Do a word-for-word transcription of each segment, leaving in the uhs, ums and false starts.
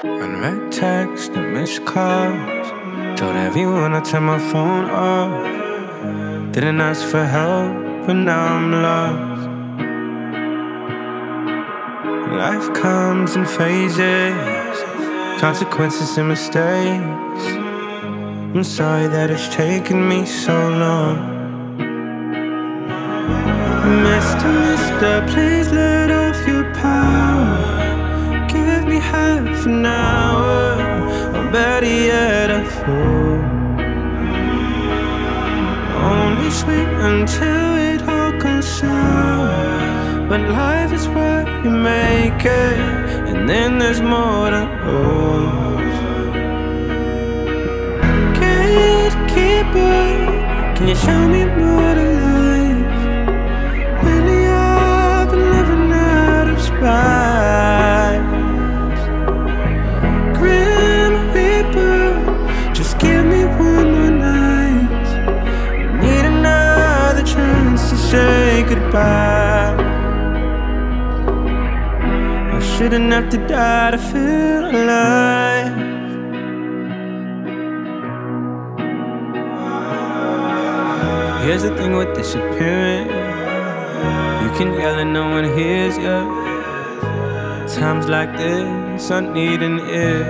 Unread text and missed calls. Told everyone I turned my phone off. Didn't ask for help, but now I'm lost. Life comes in phases, consequences and mistakes. I'm sorry that it's taken me so long. Mister, Mister, please let off your power. Give me half an hour, or better yet a full. Only sweet until it all goes sour. But life is what you make it, and then there's more to lose. Gatekeeper, can you show me more to life? Lately I've been living out of spite. Grim Reaper, just give me one more night. I need another chance to say goodbye. I shouldn't have to die to feel alive. Here's the thing with disappearing, you can yell and no one hears you. Times like this, I need an ear.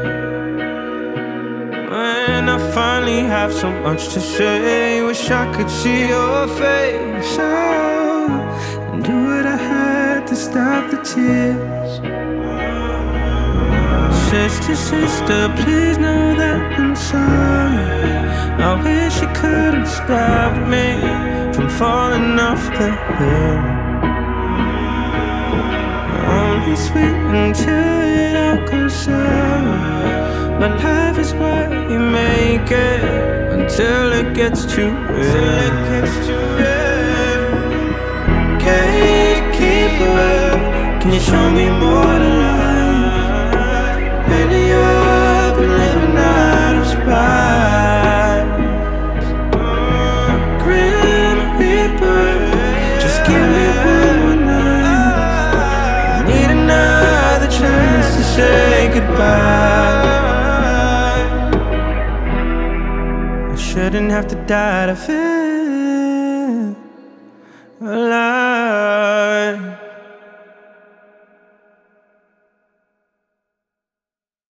When I finally have so much to say, wish I could see your face, oh, and do what I had to stop the tears. Sister, sister, please know that I'm sorry. I wish you could have stopped me from falling off the hill. Only sweet until it all goes sour. But life is what you make it, until it gets too real. Gatekeeper, can you show me more to life? Lately I've been living out of spite. Grim Reaper, just give me one more night. I need another chance to say goodbye. I shouldn't have to die to feel